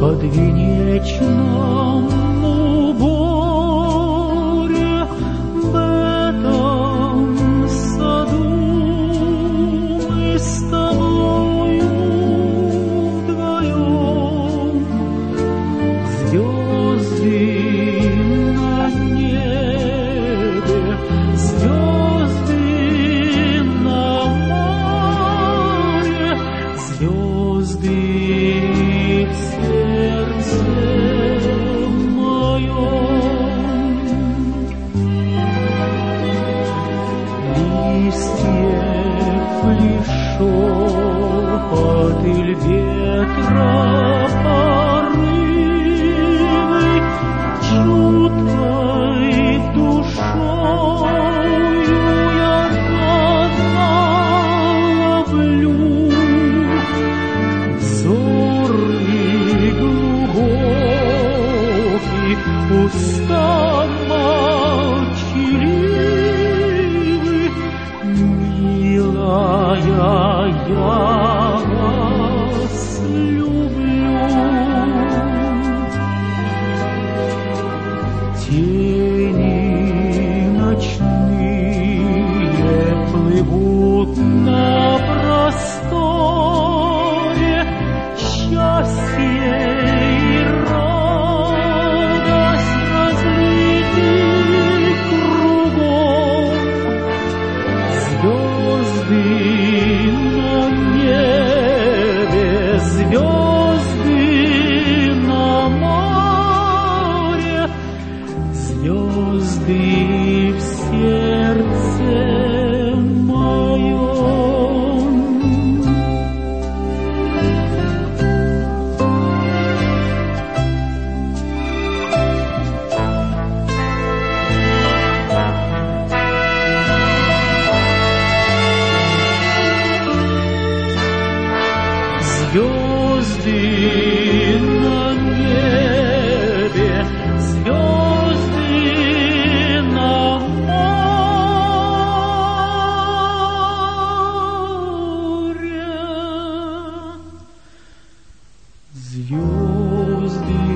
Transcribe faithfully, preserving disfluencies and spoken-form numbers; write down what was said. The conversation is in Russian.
подвенечном уборе в этом саду мы с тобою вдвоем. Звезды на небе, звезды на море, звезды в сердце моем. Листьев лишь шепот иль ветра порывы, чуткой душою я разловлю взоры глубокий, уста молчаливы. Милая, я вас люблю. Тени ночные плывут на просторе, счастье и радость разлиты кругом. Звезды на небе, звезды на море, звезды в сердце моем. Звезды на небе, звезды на море, звезды